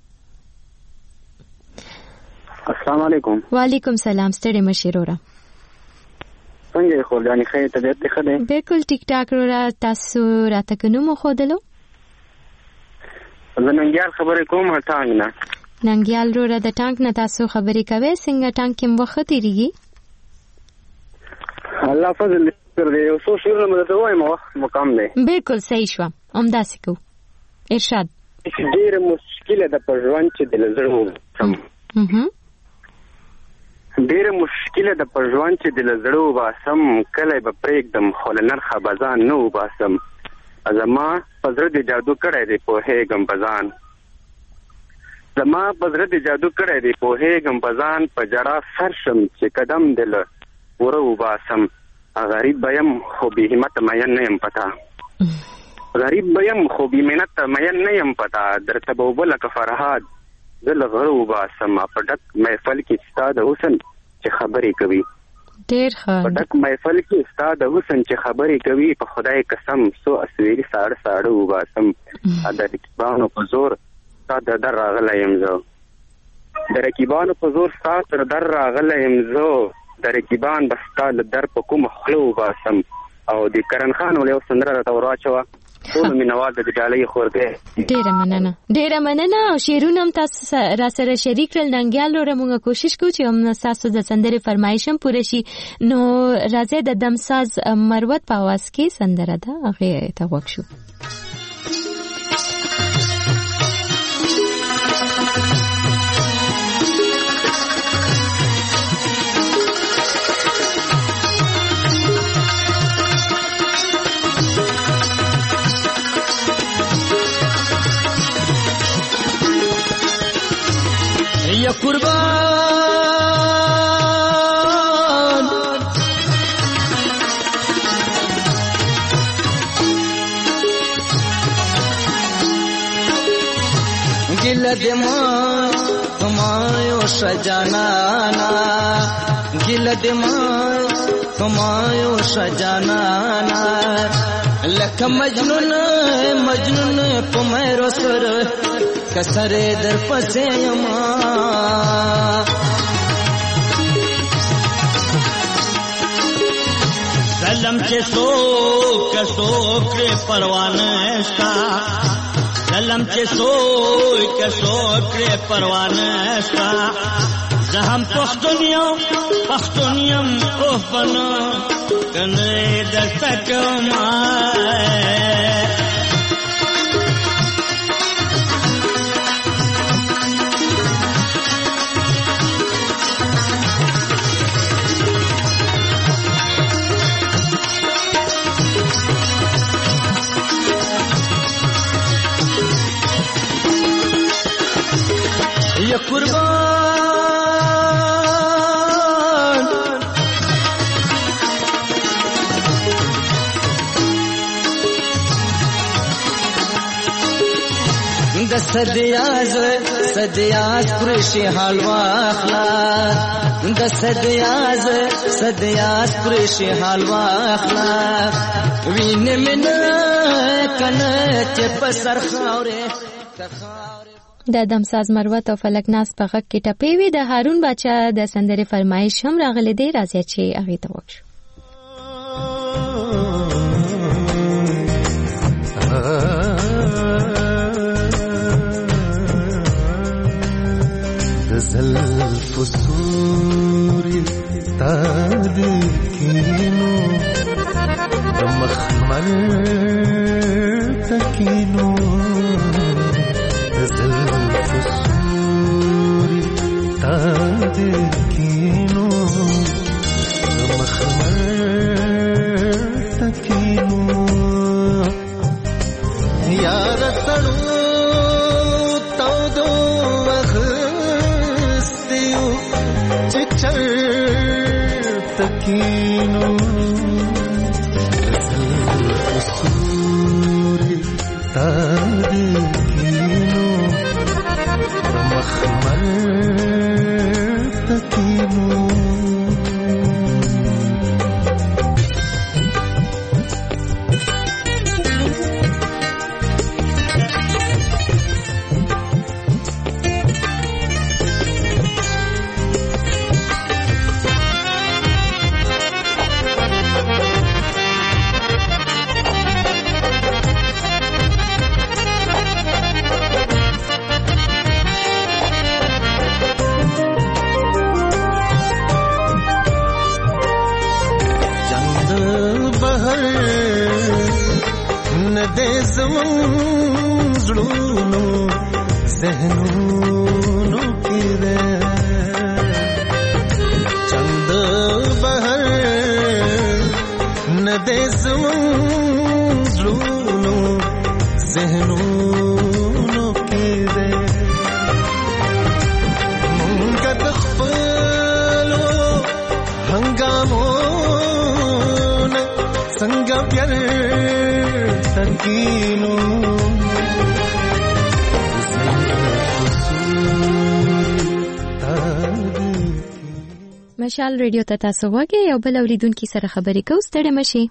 السلام علیکم. وعلیکم سلام. ستړي مشرورا څنګه خو ځاني خیر طبيعت ښه ده؟ بالکل ټیک ټاک را. تاسو راته کوم خو دلو زه ننګیال خبرې کوم ټانګ نه. ننګیال را د ټانګ نه تاسو خبرې کوي څنګه ټانګ کې وخت تیریږي؟ الله فضل دې یو څو شیرونه مده وایم وخت مقام دی. بالکل صحیح شو. همداسې کو ارشاد. ډېر مشکله ده په ژوند چې د لزړو ډېر مشکله ده په ژوند چې د لزړو باسم کله به پرېږدم خو له نرخه بزان نه وباسم زما په زړه د جادو کړی دی پوهېږم بزان زما په زړه د جادو کړی دی پوهېږم بزان په جړا سر شم چې قدم د له وره وباسم غریب بیم خو بې همته مین نه یم پتا غریب بیم خو بې منته مین نه یم پتا درته به اوبه لکه فرهاد زه له غره وباسم په ډک محفل کې ستا د حسن چې خبرې کوي ډېر ښه په ډک محفل کې ستا د حسن چې خبرې کوي په خدای قسم څو اسویلي ساړه وباسم د رقیبانو په زور ستا د در راغلی یم زه د رقیبانو په زور ستا تر در راغلی یم زه د رقیبان به ستا له در په کومه خوله وباسم او د کرن خان ولې یو سندره راته ور واچوه ټول مینوال د ډالۍ خورګې. ډیره مننه او شعرونه هم تاسو را سره شریک کړل. ننګیال وروره موږ کوشش کوو چې هم تاسو د سندرې فرمایش هم پوره شي. نو راځي د دمساز مروت په आवाज کې سندره ده هغه ته وښ شو. یا قربان گل دماغ ہمایو شجانانا گل دماغ ہمایو شجانانا لک مجنون پمیرو سر کسره در پسې یما سلام چې څوک کړې پروانه شتا سلام چې څوک کړې پروانه شتا زه هم پښتون یم او بنا کنه درته کومه یا قربان د صدیاز پرشي حال واخلا د صدیاز پرشي حال واخلا وینه من کنه چې په سر خاورې د دمساز مروت او فلک ناس په غږ کې ټپې وي. د هارون باچا د سندرې فرمایش هم راغلی دی. راځي چې هغې ته وکړو. د زلفو سوري تا د کینو د مخمل تکینو فسوري تادكينو مخمرتكينو يا رتنو تودو وخستيو چچرتكينو فسوري تادكينو زمون زړونو ذهنونو کې ده چند بهر نه دې زمون زړونو ذهنونو کې ده مونږ د خپلو هنګامونه څنګه پیار تکینو مشال ریډیو ته تاسو وګورئ یو بل اوریدونکو سره خبرې کوو ستړي مشي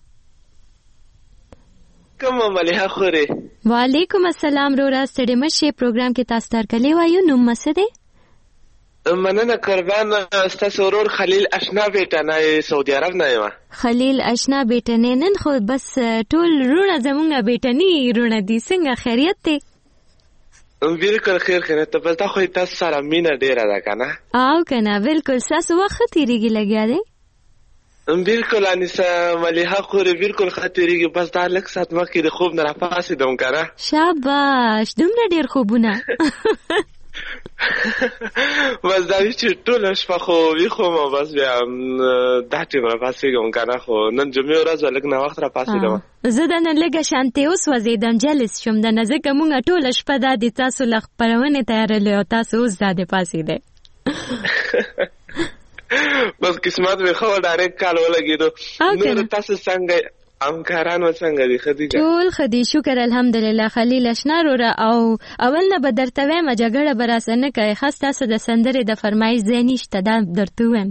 کوم مليحه خوري وعلیکم السلام رورا ستړي مشي پروګرام کې تاسو تر کلی وایو نوم مسده مننه قربان استاد ورور خلیل اشنا بیٹه نه سعودي عرب نه یم خلیل اشنا بیٹه نه نن خو بس ټول رونه زمونږه بیٹه نه رونه دي څنګه خیریت دی بالکل خیر ته بس دا خو تاسو سره مینه ډیره ده کنه او کنه بالکل تاسو وخت تیریږي لګیا دی بالکل انیسه مليحه خوري بالکل خاطرېږي بس دا لک سات مخکې د خوب نه راپاسېدم کنه شاباش دومره ډیر خوبونه بس دا چې ټول شپه خو ویخم بس بیا دا ټیم راپاسېږم کنه خو نن جمعې ورځ لږ نه وخت راپاسېدم زه د نن لږه شانتې اوس وځېدم جلس شوم د نه ځکه مونږ ټوله شپه دا د تاسو له خپرونې تیارلې او تاسو اوس دا د پاسېدی بس قسمت مې خو ډایرکټ کال ولګېدو نور تاسو څنګه همکارانو څنګه دي خدیجه ټول خدي شکر الحمدلله خلیل اشنا رورا او اول نه به درته وایم جګړه به راسه نه کوي خاص تاسو د سندرې د فرمایش ځای نشته دا درته وایم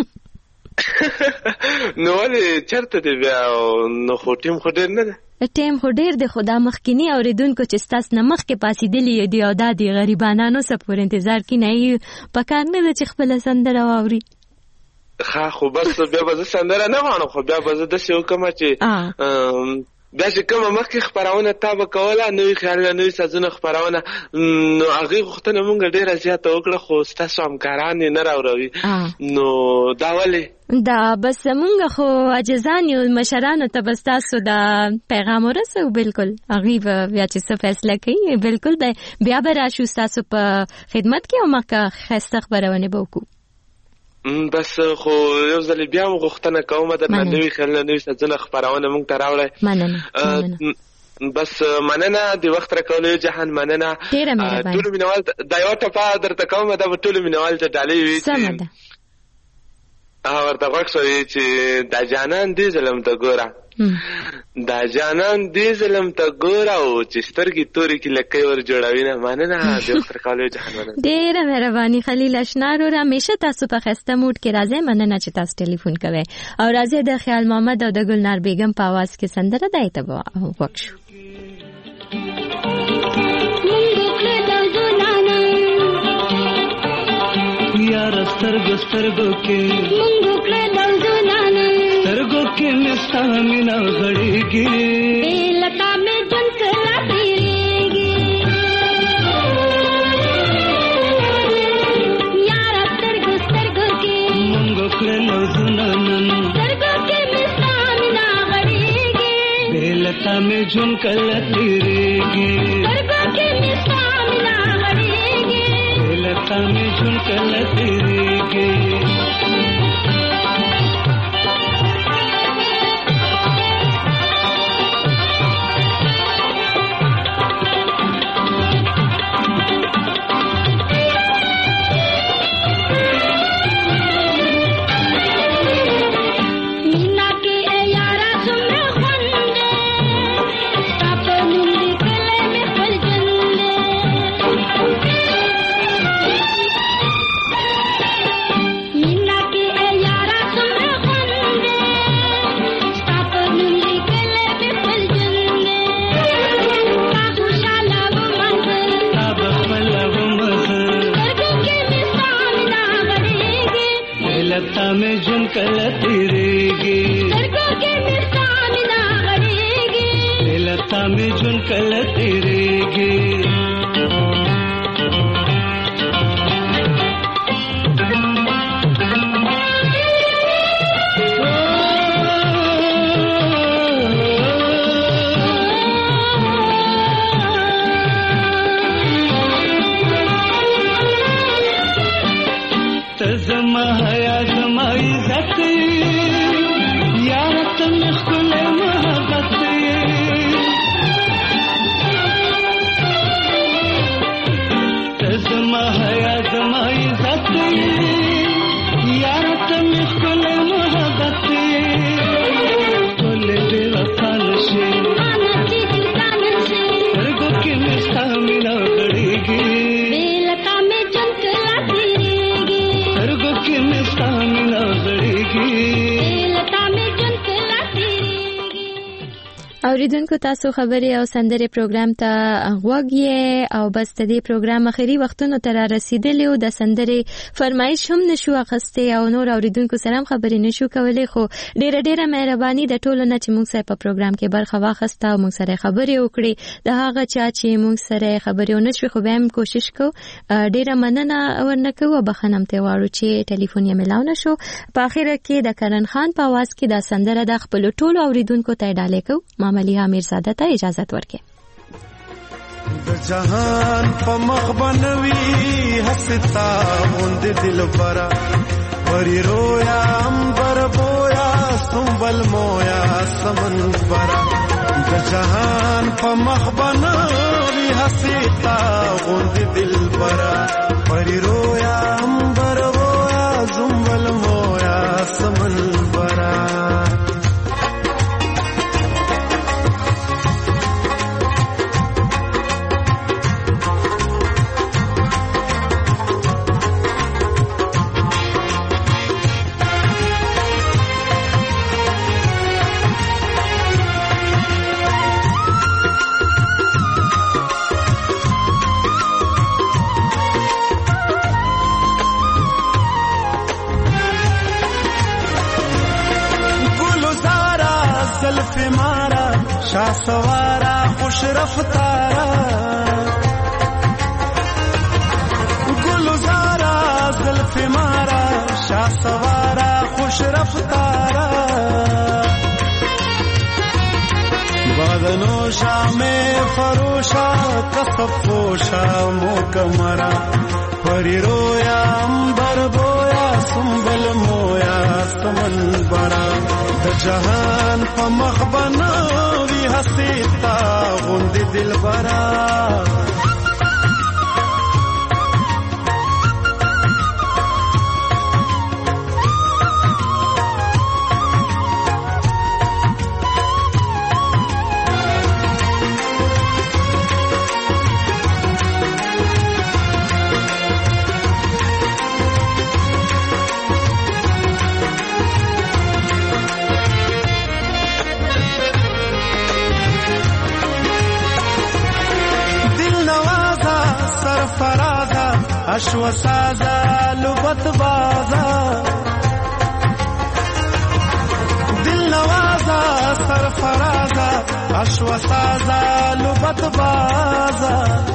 نو ولې چېرته دی بیا نو خو ټیم خو ډېر نه دی ټیم خو ډېر دی خو دا مخکیني اورېدونکو چې ستاسو نه مخکې پاسېدلي دي او دا د غریبانانو څه پورې انتظار کې نه یي پکار نه ده چې خپله سندره واوري ها خو بس بیا به زه سندره نه غواړم خو بیا به زه داسې وکړم چې بیا چې کومه مخکې خپرونه تا به کوله نوي خیالونه نوي سازونه خپرونه نو هغې غوښتنه مونږ ډېره زیاته وکړه خو ستاسو همکاران یې نه راوروي نو دا ولې دا بس مونږ خو عاجزان یو مشرانو ته به ستاسو دا پیغام ورسوو بالکل هغوی به بیا چې څه فیصله کوي بالکل بیا به راشو ستاسو په خدمت کې او مخکې ښایسته خپرونې به وکړو بس خو یو ځل بیا مو غوښتنه کوم د نوي خیالونه نوي سازونه خپرونه مونږ ته راوړی بس مننه د وخت راکولو جهان مننه ټولو مینوال دا یوه ټپه درته کوم دا به ټولو مینوال ته ډالۍ وي چې ورته غوږ شوي چې دا جانان دې ظلم ته ګوره دا جانان دې ظلم ته ګوره او چې سترګې تورې کې لکۍ ور جوړوي نه مننه د وخت راکولو جهان مننه ډېره مهرباني خلیل اشنا رورا همیشه تاسو په ښایسته موډ کې راځئ مننه چې تاسو ټلیفون کوئ او راځئ د خیال محمد او د ګلنار بیګم په اواز کې سندره دی ته به وکړو یار سترګو کې سترګو کې مستا مینا غړېږي لتا مې جن کلا تیریږي یار سترګو کې مونږ کړلو زنانن سترګو کې مستا مینا غړېږي لتا مې جن کلا تیریږي سترګو کې مستا مینا غړېږي لتا مې جن کلا تیریږي लता में झुमकल तेरेगी लता में झुमकल तेरेगी اوریدونکو تاسو خبري او سندري پروګرام ته غوږی او بس د دې پروګرام اخري وختونو تر رسیدلی او د سندري فرمایش هم نشو اخسته او نور اوریدونکو سره خبري نشو کولای خو ډیره مهرباني د ټولو نه چې موږ سره په پروګرام کې برخه واخسته او موږ سره خبري وکړي د هغه چا چې موږ سره خبري ونشو خو به هم کوشش کو ډیره مننه ورنکو او بخنم ته واړو چې ټلیفون یې ملاو نشو په اخر کې د کرن خان په आवाज کې د سندره د خپل ټولو اوریدونکو ته ډالې کو ماملیه امیرزاده ته اجازه ورکړي د جهان په مخ بنوي هستا وند دل برا پری رویا امبر بویا سنبل مویا سمن برا د جهان په مخ بنوي هستا وند دل برا پری رویا امبر بویا سنبل مویا سمن برا شاه سوارا خوش رفتارا گلزارا زلف مارا شاه سوارا خوش رفتارا بدنو شام فروشا کسب پوشا موکمرا پری رویا امبر بویا سنبل مویا سمن برا د جهان په مخ بنوي هستا غوندي دل برا اشو سازا لبت بازا دل نوازا سرفرازا اشو سازا لبت بازا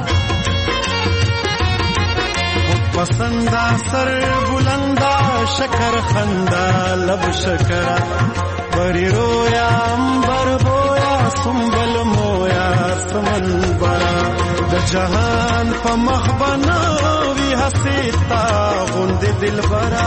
پسندا سر بلندا شکر خندا لب شکرا بری رویا امبر بویا سنبل مویا سمن برا د جهان په مخ بنوي هستا غوند دل برا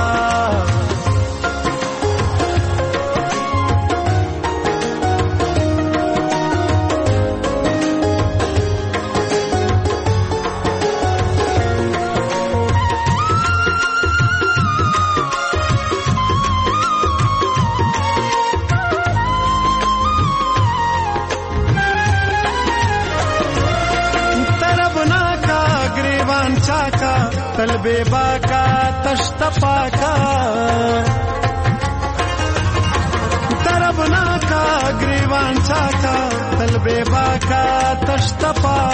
तलबे बाका तश्तपा का तरबना का ग्रीवान चाका तलबे बाका तश्तपा